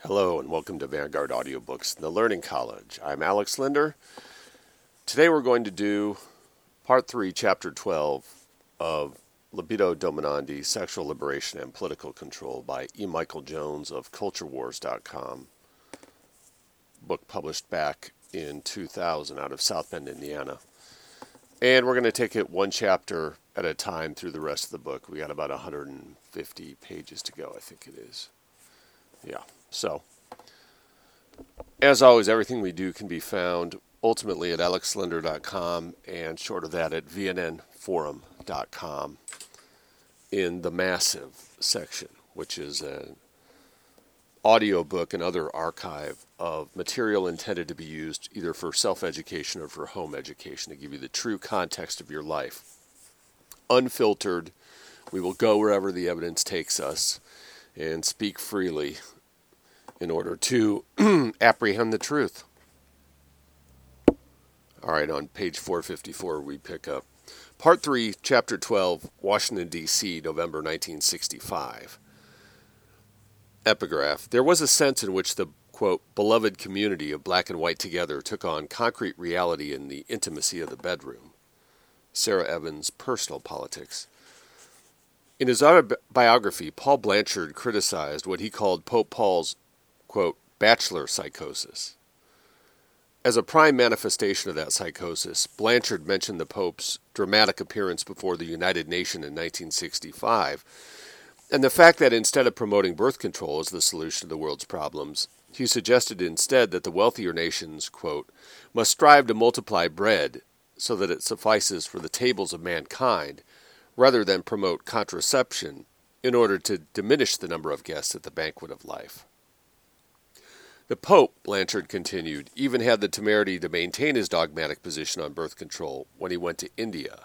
Hello and welcome to Vanguard Audiobooks, the Learning College. I'm Alex Linder. Today we're going to do Part 3, Chapter 12 of Libido Dominandi, Sexual Liberation and Political Control by E. Michael Jones of CultureWars.com. Book published back in 2000 out of South Bend, Indiana. And we're going to take it one chapter at a time through the rest of the book. We got about 150 pages to go, I think it is. Yeah. So, as always, everything we do can be found ultimately at alexlinder.com and short of that at vnnforum.com in the Massive section, which is an audiobook and other archive of material intended to be used either for self-education or for home education to give you the true context of your life. Unfiltered, we will go wherever the evidence takes us and speak freely in order to apprehend the truth. All right, on page 454 we pick up Part 3, Chapter 12, Washington, D.C., November 1965. Epigraph. There was a sense in which the, quote, beloved community of black and white together took on concrete reality in the intimacy of the bedroom. Sarah Evans, Personal Politics. In his autobiography, Paul Blanchard criticized what he called Pope Paul's, quote, bachelor psychosis. As a prime manifestation of that psychosis, Blanchard mentioned the Pope's dramatic appearance before the United Nations in 1965, and the fact that instead of promoting birth control as the solution to the world's problems, he suggested instead that the wealthier nations, quote, must strive to multiply bread so that it suffices for the tables of mankind, rather than promote contraception in order to diminish the number of guests at the banquet of life. The Pope, Blanchard continued, even had the temerity to maintain his dogmatic position on birth control when he went to India.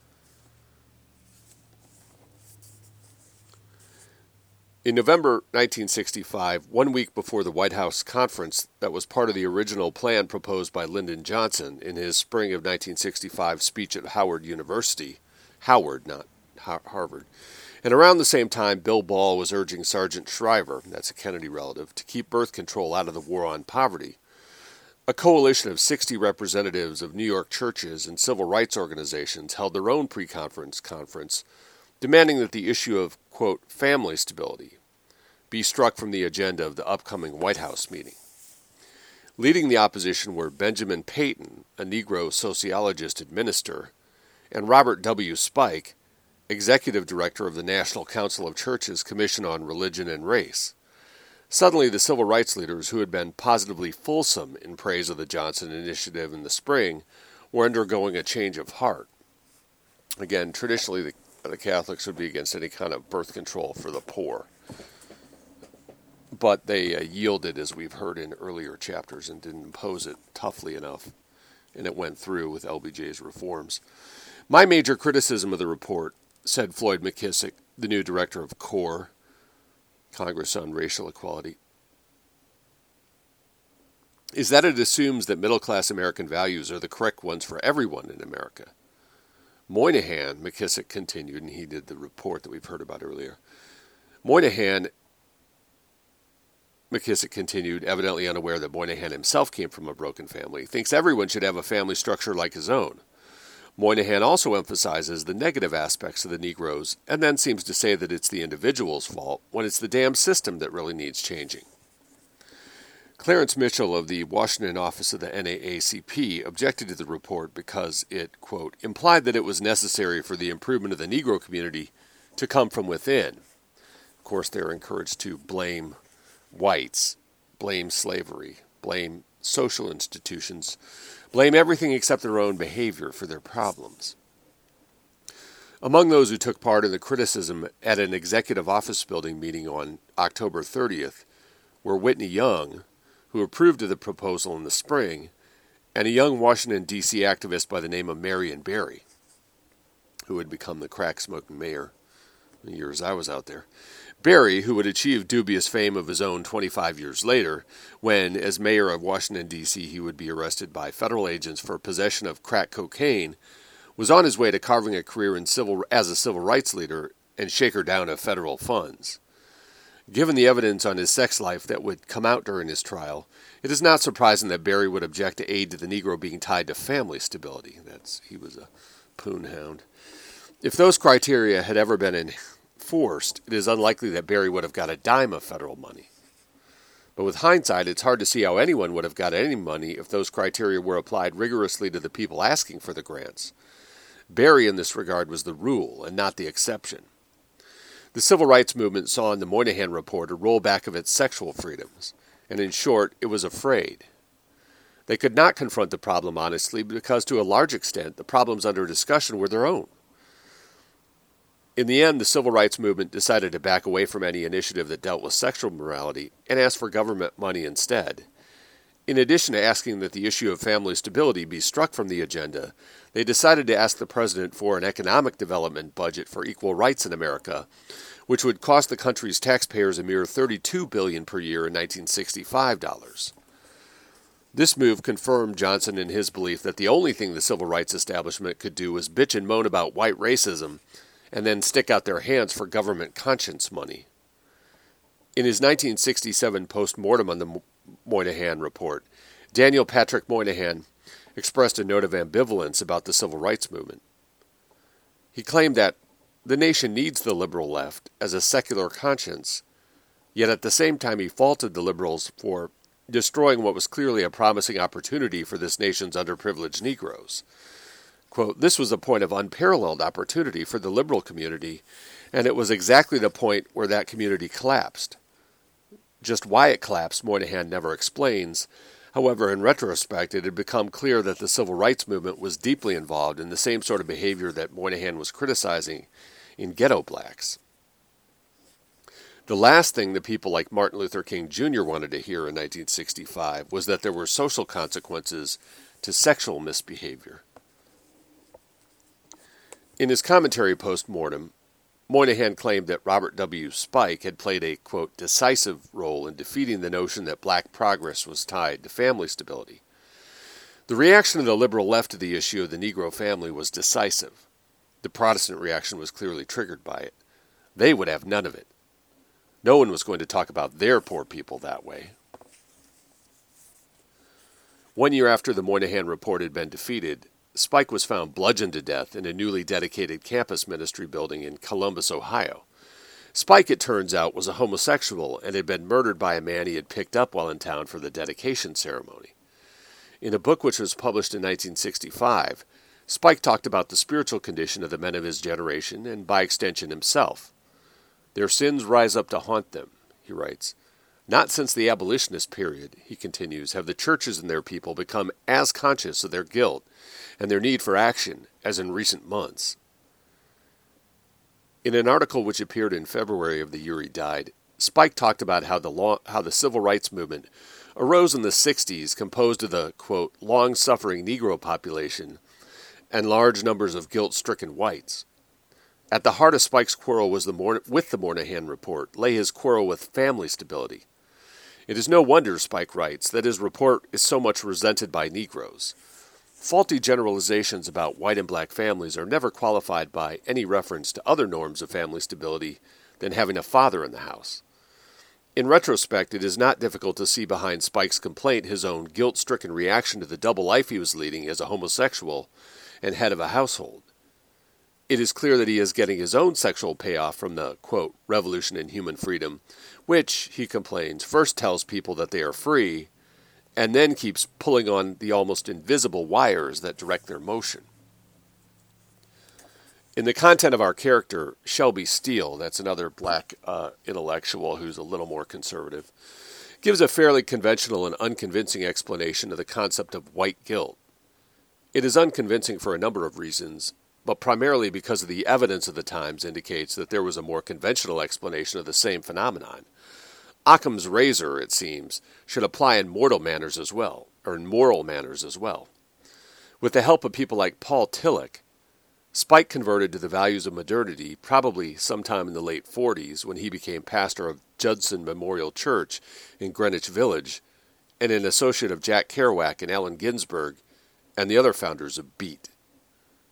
In November 1965, 1 week before the White House conference that was part of the original plan proposed by Lyndon Johnson in his spring of 1965 speech at Howard University, Howard, not Harvard, and around the same time, Bill Ball was urging Sergeant Shriver, that's a Kennedy relative, to keep birth control out of the war on poverty. A coalition of 60 representatives of New York churches and civil rights organizations held their own pre-conference conference, demanding that the issue of, quote, family stability be struck from the agenda of the upcoming White House meeting. Leading the opposition were Benjamin Payton, a Negro sociologist and minister, and Robert W. Spike, Executive Director of the National Council of Churches Commission on Religion and Race. Suddenly, the civil rights leaders, who had been positively fulsome in praise of the Johnson Initiative in the spring, were undergoing a change of heart. Again, traditionally, the Catholics would be against any kind of birth control for the poor. But they yielded, as we've heard in earlier chapters, and didn't impose it toughly enough, and it went through with LBJ's reforms. My major criticism of the report, said Floyd McKissick, the new director of CORE, Congress on Racial Equality, is that it assumes that middle-class American values are the correct ones for everyone in America. Moynihan, McKissick continued, and he did the report that we've heard about earlier. Moynihan, McKissick continued, evidently unaware that Moynihan himself came from a broken family, thinks everyone should have a family structure like his own. Moynihan also emphasizes the negative aspects of the Negroes and then seems to say that it's the individual's fault when it's the damn system that really needs changing. Clarence Mitchell of the Washington office of the NAACP objected to the report because it, quote, implied that it was necessary for the improvement of the Negro community to come from within. Of course, they're encouraged to blame whites, blame slavery, blame social institutions, blame everything except their own behavior for their problems. Among those who took part in the criticism at an executive office building meeting on October 30th were Whitney Young, who approved of the proposal in the spring, and a young Washington, D.C. activist by the name of Marion Barry, who had become the crack-smoking mayor in the years I was out there. Barry, who would achieve dubious fame of his own 25 years later, when, as mayor of Washington, D.C., he would be arrested by federal agents for possession of crack cocaine, was on his way to carving a career as a civil rights leader and shaker down of federal funds. Given the evidence on his sex life that would come out during his trial, it is not surprising that Berry would object to aid to the Negro being tied to family stability. He was a poon hound. If those criteria had ever been enforced, it is unlikely that Berry would have got a dime of federal money. But with hindsight, it's hard to see how anyone would have got any money if those criteria were applied rigorously to the people asking for the grants. Berry, in this regard, was the rule and not the exception. The civil rights movement saw in the Moynihan Report a rollback of its sexual freedoms, and in short, it was afraid. They could not confront the problem honestly because, to a large extent, the problems under discussion were their own. In the end, the civil rights movement decided to back away from any initiative that dealt with sexual morality and ask for government money instead. In addition to asking that the issue of family stability be struck from the agenda, they decided to ask the president for an economic development budget for equal rights in America, which would cost the country's taxpayers a mere $32 billion per year in 1965 dollars. This move confirmed Johnson in his belief that the only thing the civil rights establishment could do was bitch and moan about white racism and then stick out their hands for government conscience money. In his 1967 post-mortem on the Moynihan Report, Daniel Patrick Moynihan expressed a note of ambivalence about the civil rights movement. He claimed that the nation needs the liberal left as a secular conscience, yet at the same time he faulted the liberals for destroying what was clearly a promising opportunity for this nation's underprivileged Negroes. Quote, "This was a point of unparalleled opportunity for the liberal community, and it was exactly the point where that community collapsed." Just why it collapsed, Moynihan never explains. However, in retrospect, it had become clear that the civil rights movement was deeply involved in the same sort of behavior that Moynihan was criticizing in ghetto blacks. The last thing that people like Martin Luther King Jr. wanted to hear in 1965 was that there were social consequences to sexual misbehavior. In his commentary post-mortem, Moynihan claimed that Robert W. Spike had played a, quote, decisive role in defeating the notion that black progress was tied to family stability. The reaction of the liberal left to the issue of the Negro family was decisive. The Protestant reaction was clearly triggered by it. They would have none of it. No one was going to talk about their poor people that way. 1 year after the Moynihan Report had been defeated, Spike was found bludgeoned to death in a newly dedicated campus ministry building in Columbus, Ohio. Spike, it turns out, was a homosexual and had been murdered by a man he had picked up while in town for the dedication ceremony. In a book which was published in 1965, Spike talked about the spiritual condition of the men of his generation and, by extension, himself. "Their sins rise up to haunt them," he writes. "Not since the abolitionist period," he continues, "have the churches and their people become as conscious of their guilt and their need for action as in recent months." In an article which appeared in February of the year he died, Spike talked about how the civil rights movement arose in the 60s, composed of the, quote, long-suffering Negro population and large numbers of guilt-stricken whites. At the heart of Spike's quarrel with the Moynihan Report lay his quarrel with family stability. It is no wonder, Spike writes, that his report is so much resented by Negroes. Faulty generalizations about white and black families are never qualified by any reference to other norms of family stability than having a father in the house. In retrospect, it is not difficult to see behind Spike's complaint his own guilt-stricken reaction to the double life he was leading as a homosexual and head of a household. It is clear that he is getting his own sexual payoff from the, quote, revolution in human freedom, which, he complains, first tells people that they are free, and then keeps pulling on the almost invisible wires that direct their motion. In the content of our character, Shelby Steele, that's another black intellectual who's a little more conservative, gives a fairly conventional and unconvincing explanation of the concept of white guilt. It is unconvincing for a number of reasons, but primarily because of the evidence of the times indicates that there was a more conventional explanation of the same phenomenon. Occam's razor, it seems, should apply in moral manners as well. With the help of people like Paul Tillich, Spike converted to the values of modernity probably sometime in the late 40s when he became pastor of Judson Memorial Church in Greenwich Village and an associate of Jack Kerouac and Allen Ginsberg and the other founders of Beat.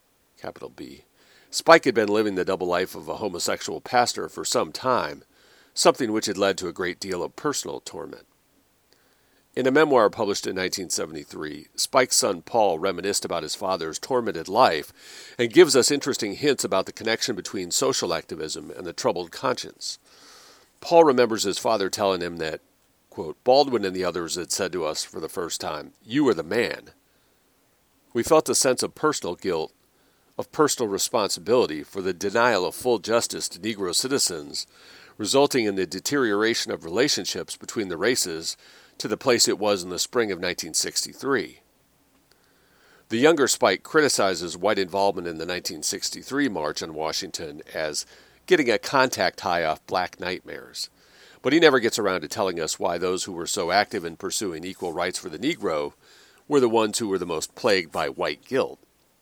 Capital B. Spike had been living the double life of a homosexual pastor for some time, something which had led to a great deal of personal torment. In a memoir published in 1973, Spike's son Paul reminisced about his father's tormented life and gives us interesting hints about the connection between social activism and the troubled conscience. Paul remembers his father telling him that, quote, Baldwin and the others had said to us for the first time, "You are the man." We felt a sense of personal guilt, of personal responsibility for the denial of full justice to Negro citizens, resulting in the deterioration of relationships between the races to the place it was in the spring of 1963. The younger Spike criticizes white involvement in the 1963 March on Washington as getting a contact high off black nightmares. But he never gets around to telling us why those who were so active in pursuing equal rights for the Negro were the ones who were the most plagued by white guilt.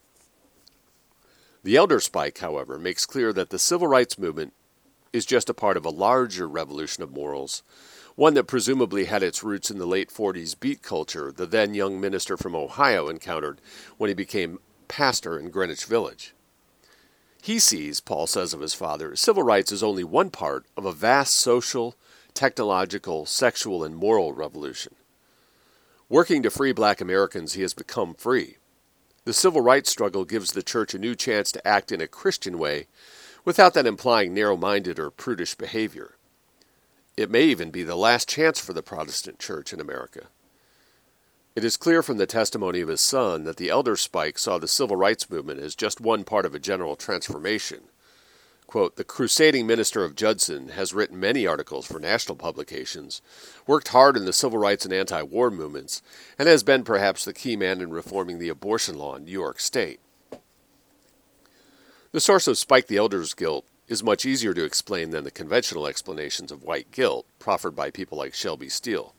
The elder Spike, however, makes clear that the civil rights movement is just a part of a larger revolution of morals, one that presumably had its roots in the late 40s beat culture the then young minister from Ohio encountered when he became pastor in Greenwich Village. He sees, Paul says of his father, civil rights as only one part of a vast social, technological, sexual, and moral revolution. Working to free black Americans, he has become free. The civil rights struggle gives the church a new chance to act in a Christian way without that implying narrow-minded or prudish behavior. It may even be the last chance for the Protestant church in America. It is clear from the testimony of his son that the elder Spike saw the civil rights movement as just one part of a general transformation. Quote, the crusading minister of Judson has written many articles for national publications, worked hard in the civil rights and anti-war movements, and has been perhaps the key man in reforming the abortion law in New York State. The source of Spike the Elder's guilt is much easier to explain than the conventional explanations of white guilt proffered by people like Shelby Steele.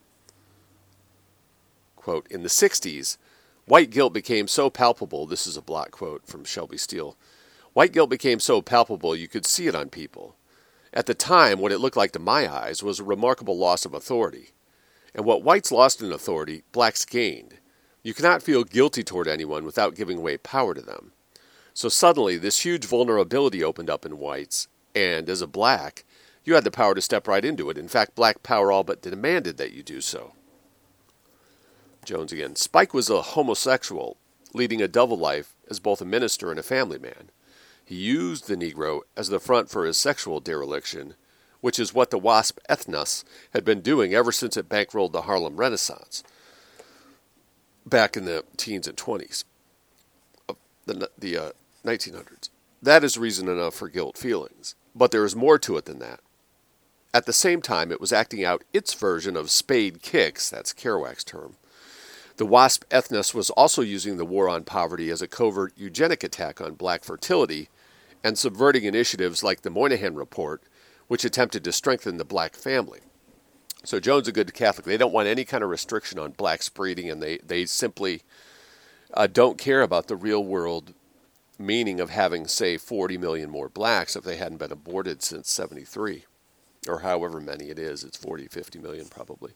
Quote, in the 60s, white guilt became so palpable, this is a block quote from Shelby Steele, white guilt became so palpable you could see it on people. At the time, what it looked like to my eyes was a remarkable loss of authority. And what whites lost in authority, blacks gained. You cannot feel guilty toward anyone without giving away power to them. So suddenly, this huge vulnerability opened up in whites, and as a black, you had the power to step right into it. In fact, black power all but demanded that you do so. Jones again. Spike was a homosexual, leading a double life as both a minister and a family man. He used the Negro as the front for his sexual dereliction, which is what the WASP ethnos had been doing ever since it bankrolled the Harlem Renaissance, back in the teens and 20s of the 1900s. That is reason enough for guilt feelings. But there is more to it than that. At the same time, it was acting out its version of spade kicks, that's Kerouac's term. The WASP ethnos was also using the war on poverty as a covert eugenic attack on black fertility and subverting initiatives like the Moynihan Report, which attempted to strengthen the black family. So Jones, a good Catholic, they don't want any kind of restriction on blacks breeding, and they simply don't care about the real world meaning of having, say, 40 million more blacks if they hadn't been aborted since 73, or however many it is. It's 40, 50 million probably.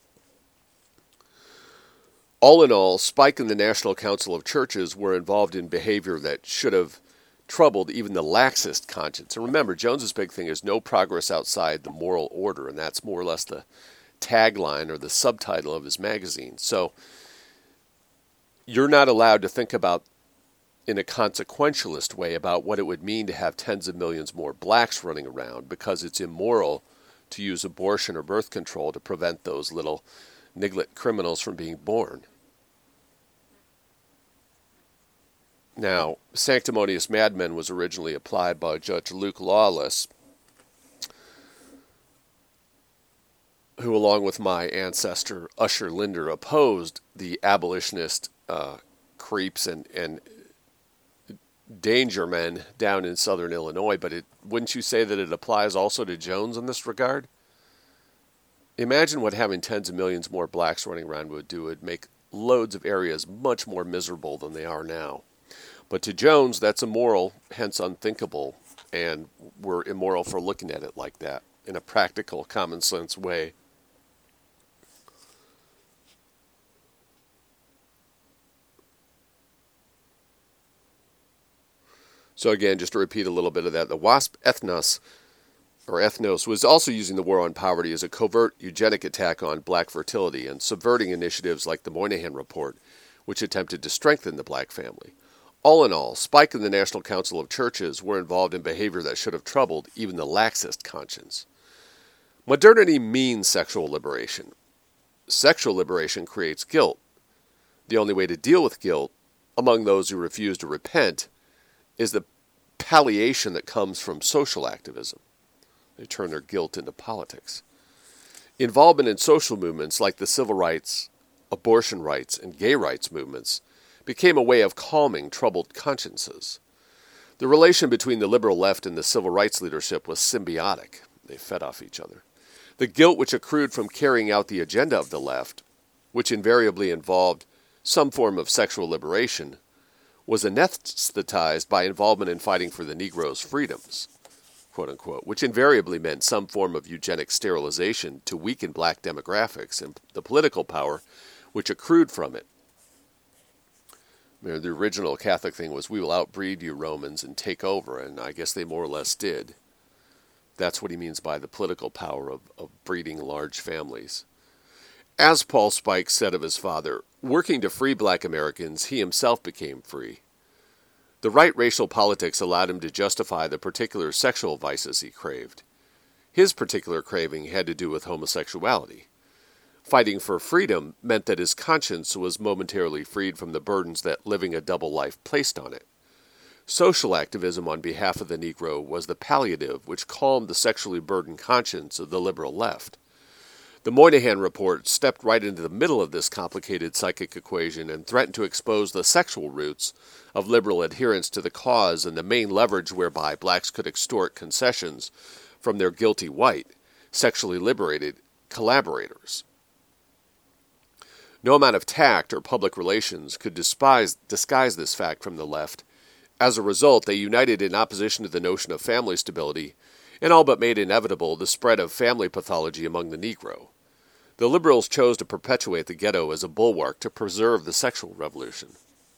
All in all, Spike and the National Council of Churches were involved in behavior that should have troubled even the laxest conscience. And remember, Jones's big thing is no progress outside the moral order, and that's more or less the tagline or the subtitle of his magazine. So you're not allowed to think about in a consequentialist way about what it would mean to have tens of millions more blacks running around, because it's immoral to use abortion or birth control to prevent those little niglet criminals from being born. Now, sanctimonious madmen was originally applied by Judge Luke Lawless, who, along with my ancestor Usher Linder, opposed the abolitionist creeps and danger men down in southern Illinois. But wouldn't you say that it applies also to Jones in this regard? Imagine what having tens of millions more blacks running around would do. It would make loads of areas much more miserable than they are now. But to Jones, that's immoral, hence unthinkable, and we're immoral for looking at it like that in a practical, common sense way. So again, just to repeat a little bit of that, the WASP ethnos or Ethnos, was also using the war on poverty as a covert eugenic attack on black fertility and subverting initiatives like the Moynihan Report, which attempted to strengthen the black family. All in all, Spike and the National Council of Churches were involved in behavior that should have troubled even the laxest conscience. Modernity means sexual liberation. Sexual liberation creates guilt. The only way to deal with guilt, among those who refuse to repent, is the palliation that comes from social activism. They turn their guilt into politics. Involvement in social movements like the civil rights, abortion rights, and gay rights movements became a way of calming troubled consciences. The relation between the liberal left and the civil rights leadership was symbiotic. They fed off each other. The guilt which accrued from carrying out the agenda of the left, which invariably involved some form of sexual liberation, was anesthetized by involvement in fighting for the Negro's freedoms, quote unquote, which invariably meant some form of eugenic sterilization to weaken black demographics and the political power which accrued from it. The original Catholic thing was, we will outbreed you Romans and take over, and I guess they more or less did. That's what he means by the political power of breeding large families. As Paul Spike said of his father, working to free black Americans, he himself became free. The right racial politics allowed him to justify the particular sexual vices he craved. His particular craving had to do with homosexuality. Fighting for freedom meant that his conscience was momentarily freed from the burdens that living a double life placed on it. Social activism on behalf of the Negro was the palliative which calmed the sexually burdened conscience of the liberal left. The Moynihan Report stepped right into the middle of this complicated psychic equation and threatened to expose the sexual roots of liberal adherence to the cause and the main leverage whereby blacks could extort concessions from their guilty white, sexually liberated collaborators. No amount of tact or public relations could disguise this fact from the left. As a result, they united in opposition to the notion of family stability and all but made inevitable the spread of family pathology among the Negro. The liberals chose to perpetuate the ghetto as a bulwark to preserve the sexual revolution.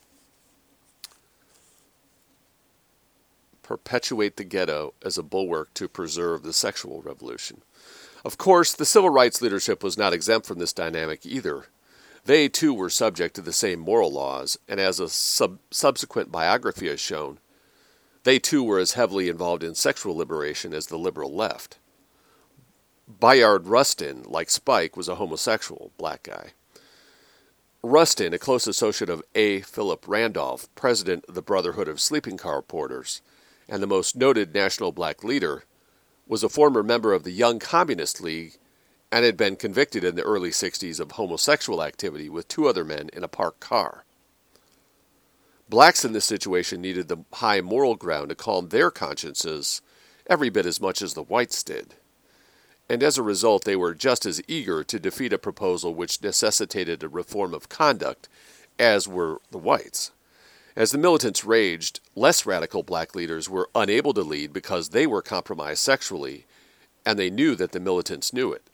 Perpetuate the ghetto as a bulwark to preserve the sexual revolution. Of course, the civil rights leadership was not exempt from this dynamic either. They, too, were subject to the same moral laws, and as a subsequent biography has shown, they, too, were as heavily involved in sexual liberation as the liberal left. Bayard Rustin, like Spike, was a homosexual black guy. Rustin, a close associate of A. Philip Randolph, president of the Brotherhood of Sleeping Car Porters, and the most noted national black leader, was a former member of the Young Communist League and had been convicted in the early 60s of homosexual activity with two other men in a parked car. Blacks in this situation needed the high moral ground to calm their consciences every bit as much as the whites did. And as a result, they were just as eager to defeat a proposal which necessitated a reform of conduct as were the whites. As the militants raged, less radical black leaders were unable to lead because they were compromised sexually, and they knew that the militants knew it.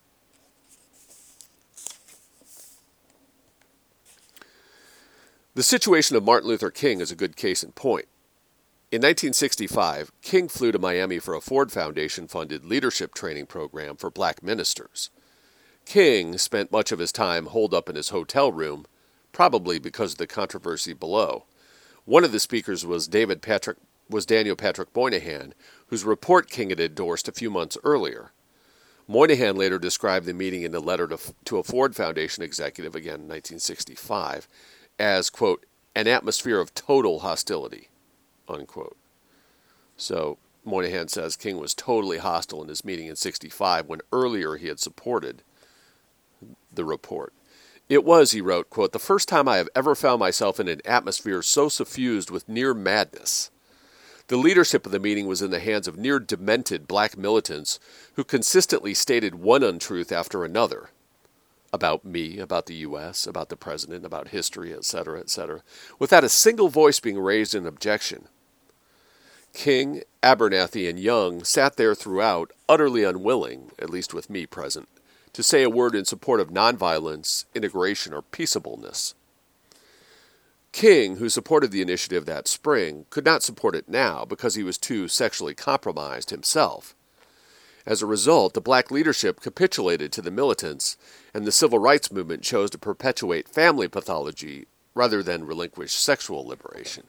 The situation of Martin Luther King is a good case in point. In 1965, King flew to Miami for a Ford Foundation-funded leadership training program for black ministers. King spent much of his time holed up in his hotel room, probably because of the controversy below. One of the speakers was Daniel Patrick Moynihan, whose report King had endorsed a few months earlier. Moynihan later described the meeting in a letter to a Ford Foundation executive, again in 1965, as, quote, an atmosphere of total hostility, unquote. So Moynihan says King was totally hostile in his meeting in 65 when earlier he had supported the report. It was, he wrote, quote, the first time I have ever found myself in an atmosphere so suffused with near madness. The leadership of the meeting was in the hands of near demented black militants who consistently stated one untruth after another. About me, about the U.S., about the president, about history, etc., without a single voice being raised in objection. King, Abernathy, and Young sat there throughout, utterly unwilling, at least with me present, to say a word in support of nonviolence, integration, or peaceableness. King, who supported the initiative that spring, could not support it now because he was too sexually compromised himself. As a result, the black leadership capitulated to the militants, and the civil rights movement chose to perpetuate family pathology rather than relinquish sexual liberation.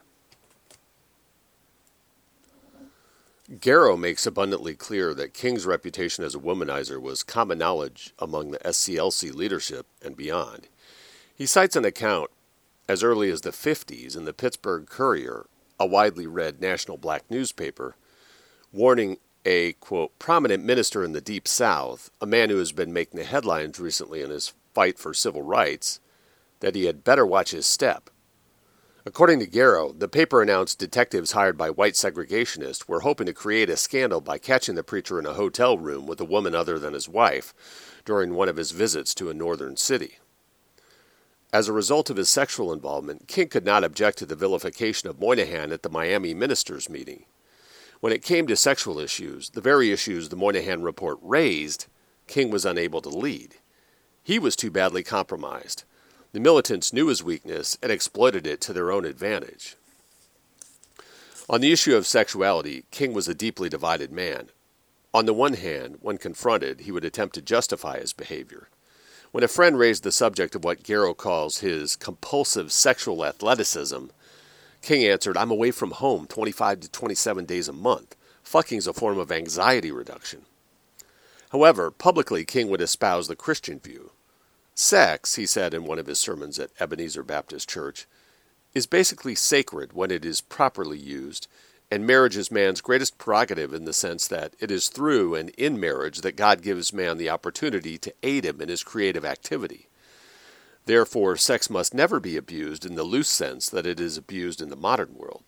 Garrow makes abundantly clear that King's reputation as a womanizer was common knowledge among the SCLC leadership and beyond. He cites an account as early as the 50s in the Pittsburgh Courier, a widely read national black newspaper, warning a, quote, prominent minister in the Deep South, a man who has been making the headlines recently in his fight for civil rights, that he had better watch his step. According to Garrow, the paper announced detectives hired by white segregationists were hoping to create a scandal by catching the preacher in a hotel room with a woman other than his wife during one of his visits to a northern city. As a result of his sexual involvement, King could not object to the vilification of Moynihan at the Miami ministers' meeting. When it came to sexual issues, the very issues the Moynihan report raised, King was unable to lead. He was too badly compromised. The militants knew his weakness and exploited it to their own advantage. On the issue of sexuality, King was a deeply divided man. On the one hand, when confronted, he would attempt to justify his behavior. When a friend raised the subject of what Garrow calls his compulsive sexual athleticism, King answered, "I'm away from home 25 to 27 days a month. Fucking's a form of anxiety reduction." However, publicly King would espouse the Christian view. Sex, he said in one of his sermons at Ebenezer Baptist Church, is basically sacred when it is properly used, and marriage is man's greatest prerogative in the sense that it is through and in marriage that God gives man the opportunity to aid him in his creative activity. Therefore, sex must never be abused in the loose sense that it is abused in the modern world.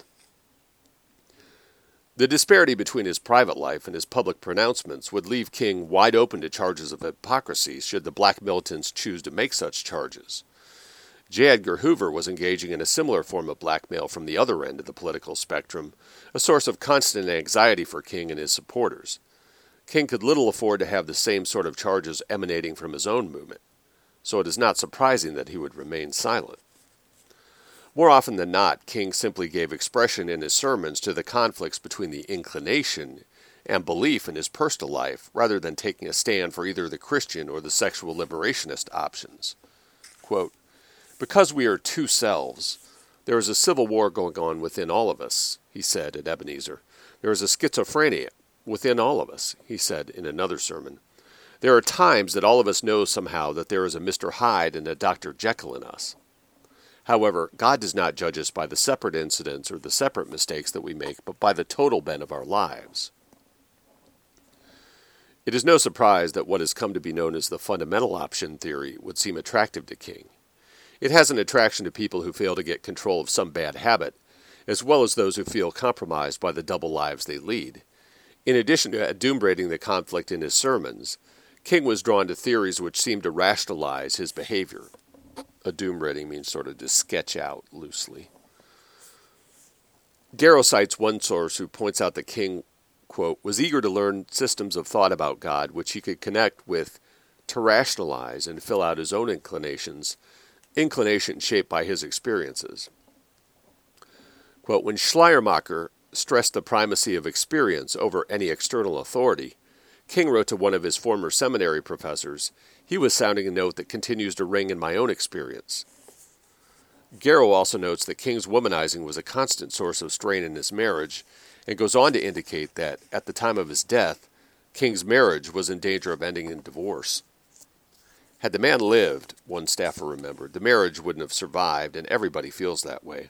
The disparity between his private life and his public pronouncements would leave King wide open to charges of hypocrisy should the black militants choose to make such charges. J. Edgar Hoover was engaging in a similar form of blackmail from the other end of the political spectrum, a source of constant anxiety for King and his supporters. King could little afford to have the same sort of charges emanating from his own movement, so it is not surprising that he would remain silent. More often than not, King simply gave expression in his sermons to the conflicts between the inclination and belief in his personal life, rather than taking a stand for either the Christian or the sexual liberationist options. Quote, "Because we are two selves, there is a civil war going on within all of us," he said at Ebenezer. "There is a schizophrenia within all of us," he said in another sermon. "There are times that all of us know somehow that there is a Mr. Hyde and a Dr. Jekyll in us. However, God does not judge us by the separate incidents or the separate mistakes that we make, but by the total bent of our lives." It is no surprise that what has come to be known as the fundamental option theory would seem attractive to King. It has an attraction to people who fail to get control of some bad habit, as well as those who feel compromised by the double lives they lead. In addition to adumbrating the conflict in his sermons, King was drawn to theories which seemed to rationalize his behavior. Adumbrating means sort of to sketch out loosely. Garrow cites one source who points out that King, quote, "was eager to learn systems of thought about God which he could connect with to rationalize and fill out his own inclinations shaped by his experiences." Quote, "When Schleiermacher stressed the primacy of experience over any external authority, King wrote to one of his former seminary professors, 'He was sounding a note that continues to ring in my own experience.'" Garrow also notes that King's womanizing was a constant source of strain in his marriage, and goes on to indicate that, at the time of his death, King's marriage was in danger of ending in divorce. Had the man lived, one staffer remembered, the marriage wouldn't have survived, and everybody feels that way.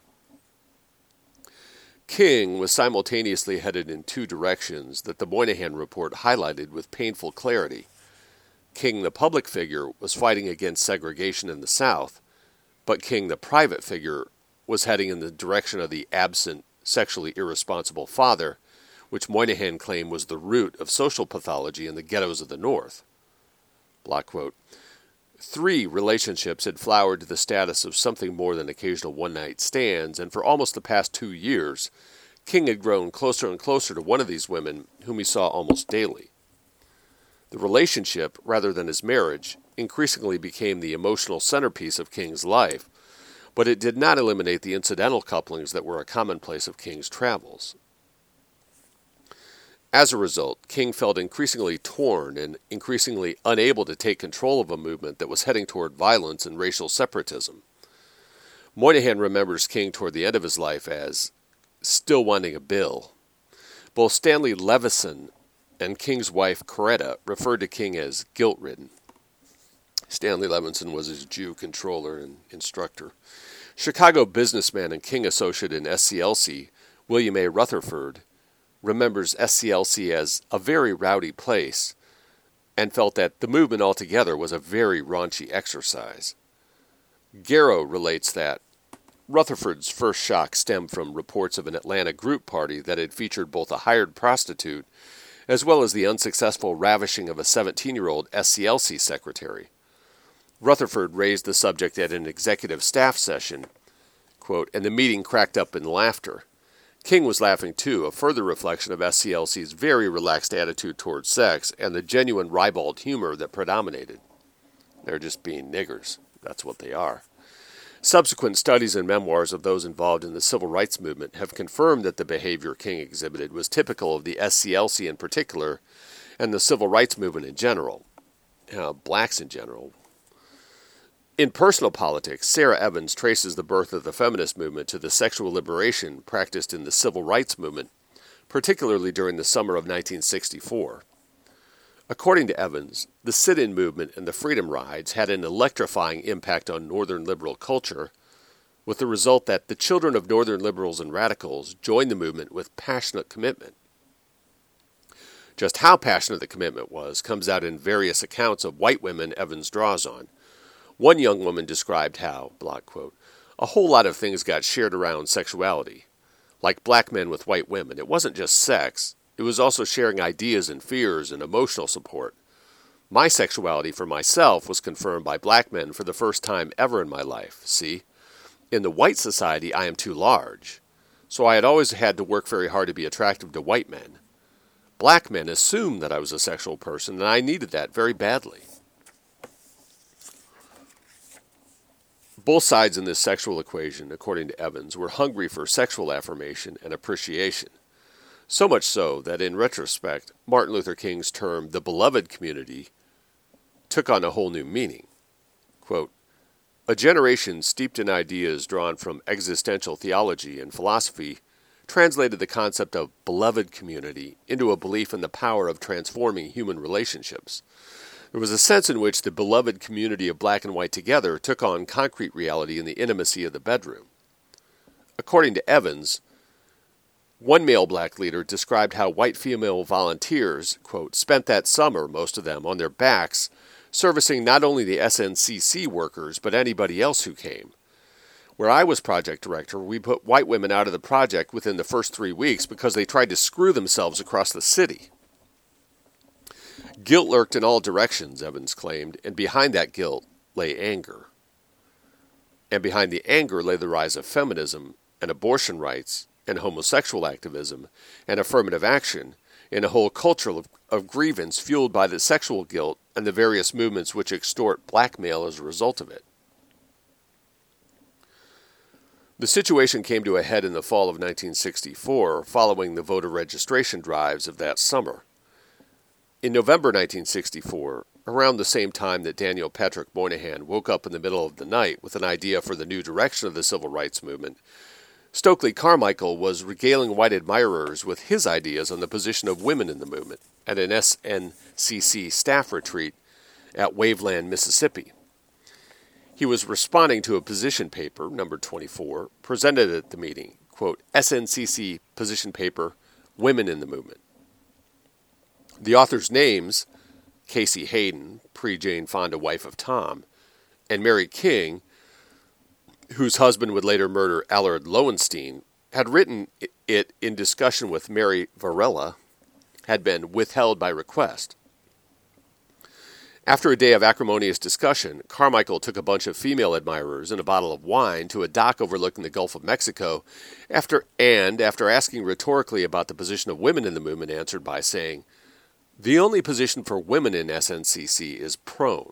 King was simultaneously headed in two directions that the Moynihan report highlighted with painful clarity. King, the public figure, was fighting against segregation in the South, but King, the private figure, was heading in the direction of the absent, sexually irresponsible father, which Moynihan claimed was the root of social pathology in the ghettos of the North. Block quote, "3 relationships had flowered to the status of something more than occasional one-night stands, and for almost the past 2 years, King had grown closer and closer to one of these women, whom he saw almost daily. The relationship, rather than his marriage, increasingly became the emotional centerpiece of King's life, but it did not eliminate the incidental couplings that were a commonplace of King's travels." As a result, King felt increasingly torn and increasingly unable to take control of a movement that was heading toward violence and racial separatism. Moynihan remembers King toward the end of his life as still wanting a bill. Both Stanley Levison and King's wife Coretta referred to King as guilt-ridden. Stanley Levison was his Jew controller and instructor. Chicago businessman and King associate in SCLC, William A. Rutherford, remembers SCLC as a very rowdy place and felt that the movement altogether was a very raunchy exercise. Garrow relates that Rutherford's first shock stemmed from reports of an Atlanta group party that had featured both a hired prostitute as well as the unsuccessful ravishing of a 17-year-old SCLC secretary. Rutherford raised the subject at an executive staff session, quote, and the meeting cracked up in laughter. King was laughing too, a further reflection of SCLC's very relaxed attitude towards sex and the genuine ribald humor that predominated. They're just being niggers. That's what they are. Subsequent studies and memoirs of those involved in the civil rights movement have confirmed that the behavior King exhibited was typical of the SCLC in particular and the civil rights movement in general. Blacks in general. In personal politics, Sarah Evans traces the birth of the feminist movement to the sexual liberation practiced in the civil rights movement, particularly during the summer of 1964. According to Evans, the sit-in movement and the freedom rides had an electrifying impact on Northern liberal culture, with the result that the children of Northern liberals and radicals joined the movement with passionate commitment. Just how passionate the commitment was comes out in various accounts of white women Evans draws on. One young woman described how, block quote, a whole lot of things got shared around sexuality. Like black men with white women, it wasn't just sex. It was also sharing ideas and fears and emotional support. My sexuality for myself was confirmed by black men for the first time ever in my life. See, in the white society, I am too large. So I had always had to work very hard to be attractive to white men. Black men assumed that I was a sexual person, and I needed that very badly. Both sides in this sexual equation, according to Evans, were hungry for sexual affirmation and appreciation. So much so that in retrospect, Martin Luther King's term, the beloved community, took on a whole new meaning. Quote, a generation steeped in ideas drawn from existential theology and philosophy translated the concept of beloved community into a belief in the power of transforming human relationships. There was a sense in which the beloved community of black and white together took on concrete reality in the intimacy of the bedroom. According to Evans, one male black leader described how white female volunteers, quote, spent that summer, most of them, on their backs, servicing not only the SNCC workers, but anybody else who came. Where I was project director, we put white women out of the project within the first 3 weeks because they tried to screw themselves across the city. Guilt lurked in all directions, Evans claimed, and behind that guilt lay anger. And behind the anger lay the rise of feminism and abortion rights and homosexual activism and affirmative action in a whole culture of grievance fueled by the sexual guilt and the various movements which extort blackmail as a result of it. The situation came to a head in the fall of 1964 following the voter registration drives of that summer. In November 1964, around the same time that Daniel Patrick Moynihan woke up in the middle of the night with an idea for the new direction of the civil rights movement, Stokely Carmichael was regaling white admirers with his ideas on the position of women in the movement at an SNCC staff retreat at Waveland, Mississippi. He was responding to a position paper, number 24, presented at the meeting, quote, SNCC position paper, Women in the Movement. The author's names, Casey Hayden, pre-Jane Fonda wife of Tom, and Mary King, whose husband would later murder Allard Lowenstein, had written it in discussion with Mary Varela, had been withheld by request. After a day of acrimonious discussion, Carmichael took a bunch of female admirers and a bottle of wine to a dock overlooking the Gulf of Mexico, after asking rhetorically about the position of women in the movement, answered by saying, the only position for women in SNCC is prone.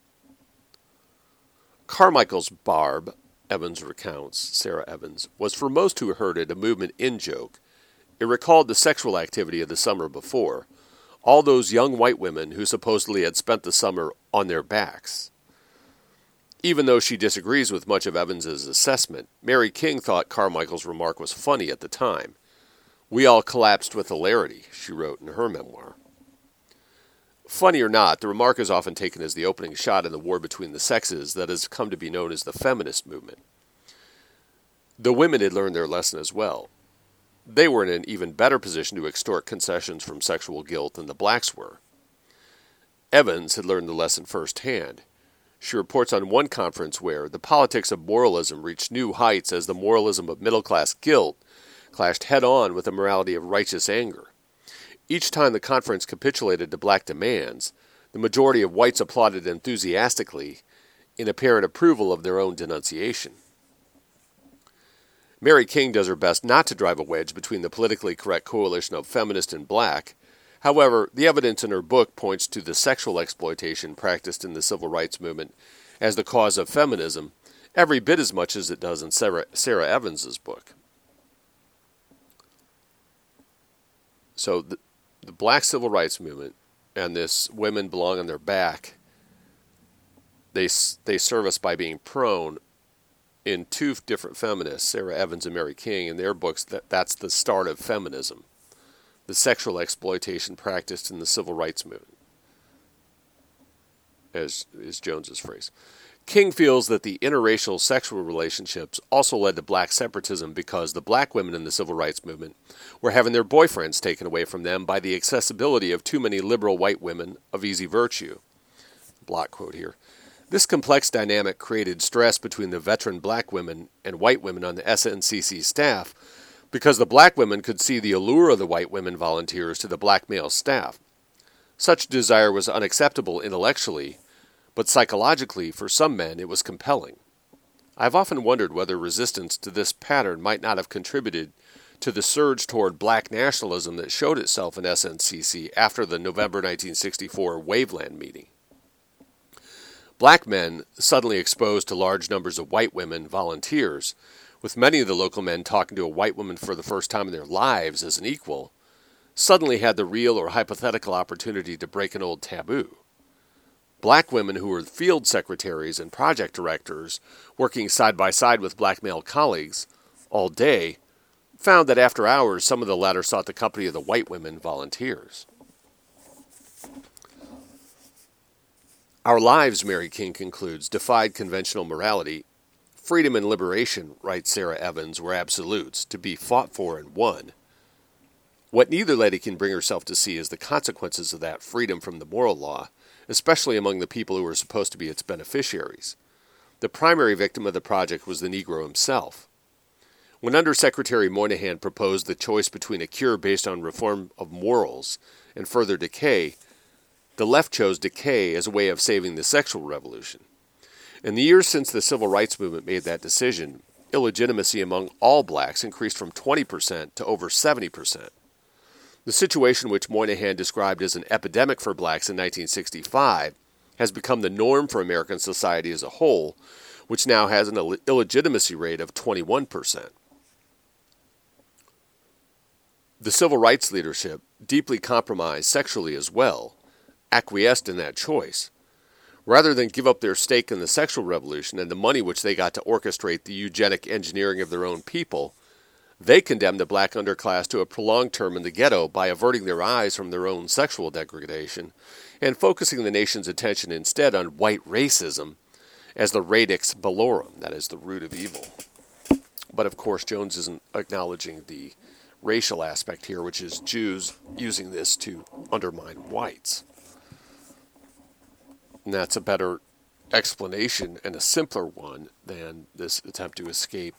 Carmichael's barb, Evans recounts, Sarah Evans, was for most who heard it a movement in joke, It recalled the sexual activity of the summer before, all those young white women who supposedly had spent the summer on their backs. Even though she disagrees with much of Evans's assessment, Mary King thought Carmichael's remark was funny at the time. "We all collapsed with hilarity," she wrote in her memoir. Funny or not, the remark is often taken as the opening shot in the war between the sexes that has come to be known as the feminist movement. The women had learned their lesson as well. They were in an even better position to extort concessions from sexual guilt than the blacks were. Evans had learned the lesson firsthand. She reports on one conference where the politics of moralism reached new heights as the moralism of middle-class guilt clashed head-on with the morality of righteous anger. Each time the conference capitulated to black demands, the majority of whites applauded enthusiastically in apparent approval of their own denunciation. Mary King does her best not to drive a wedge between the politically correct coalition of feminist and black. However, the evidence in her book points to the sexual exploitation practiced in the civil rights movement as the cause of feminism every bit as much as it does in Sarah Evans's book. So the black civil rights movement and this women belong on their back, they serve us by being prone in two different feminists, Sarah Evans and Mary King, in their books, that's the start of feminism, the sexual exploitation practiced in the civil rights movement, as is Jones's phrase. King feels that the interracial sexual relationships also led to black separatism because the black women in the civil rights movement were having their boyfriends taken away from them by the accessibility of too many liberal white women of easy virtue. Block quote here. This complex dynamic created stress between the veteran black women and white women on the SNCC staff because the black women could see the allure of the white women volunteers to the black male staff. Such desire was unacceptable intellectually, but psychologically, for some men, it was compelling. I've often wondered whether resistance to this pattern might not have contributed to the surge toward black nationalism that showed itself in SNCC after the November 1964 Waveland meeting. Black men, suddenly exposed to large numbers of white women volunteers, with many of the local men talking to a white woman for the first time in their lives as an equal, suddenly had the real or hypothetical opportunity to break an old taboo. Black women who were field secretaries and project directors, working side by side with black male colleagues all day, found that after hours some of the latter sought the company of the white women volunteers. Our lives, Mary King concludes, defied conventional morality. Freedom and liberation, writes Sarah Evans, were absolutes, to be fought for and won. What neither lady can bring herself to see is the consequences of that freedom from the moral law, especially among the people who were supposed to be its beneficiaries. The primary victim of the project was the Negro himself. When Undersecretary Moynihan proposed the choice between a cure based on reform of morals and further decay, the left chose decay as a way of saving the sexual revolution. In the years since the civil rights movement made that decision, illegitimacy among all blacks increased from 20% to over 70%. The situation which Moynihan described as an epidemic for blacks in 1965 has become the norm for American society as a whole, which now has an illegitimacy rate of 21%. The civil rights leadership, deeply compromised sexually as well, acquiesced in that choice. Rather than give up their stake in the sexual revolution and the money which they got to orchestrate the eugenic engineering of their own people, they condemned the black underclass to a prolonged term in the ghetto by averting their eyes from their own sexual degradation and focusing the nation's attention instead on white racism as the radix bellorum, that is, the root of evil. But of course, Jones isn't acknowledging the racial aspect here, which is Jews using this to undermine whites. And that's a better explanation and a simpler one than this attempt to escape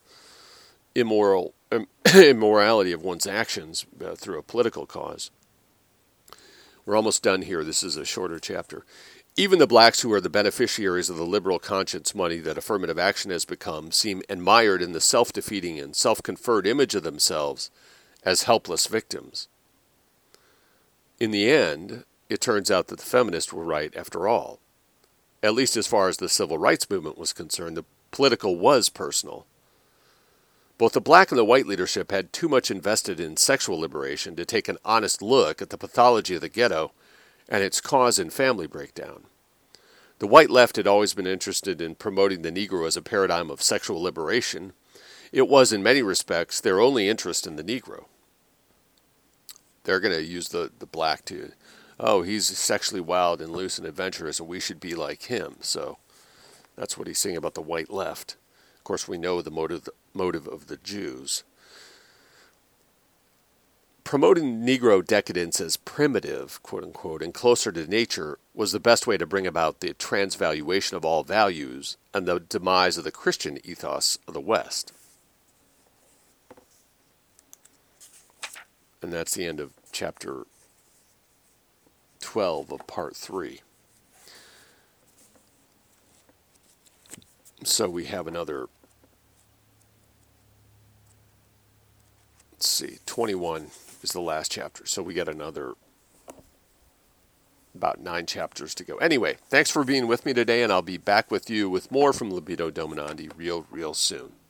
immorality of one's actions through a political cause. We're almost done here. This is a shorter chapter. Even the blacks who are the beneficiaries of the liberal conscience money that affirmative action has become seem admired in the self-defeating and self-conferred image of themselves as helpless victims. In the end, it turns out that the feminists were right after all. At least as far as the civil rights movement was concerned, the political was personal. Both the black and the white leadership had too much invested in sexual liberation to take an honest look at the pathology of the ghetto and its cause in family breakdown. The white left had always been interested in promoting the Negro as a paradigm of sexual liberation. It was, in many respects, their only interest in the Negro. They're going to use the black to, oh, he's sexually wild and loose and adventurous, and we should be like him. So that's what he's saying about the white left. Of course, we know the motive of the Jews. Promoting Negro decadence as primitive, quote-unquote, and closer to nature was the best way to bring about the transvaluation of all values and the demise of the Christian ethos of the West. And that's the end of chapter 12 of part 3. So we have another, 21 is the last chapter. So we got another about 9 chapters to go. Anyway, thanks for being with me today, and I'll be back with you with more from Libido Dominandi real soon.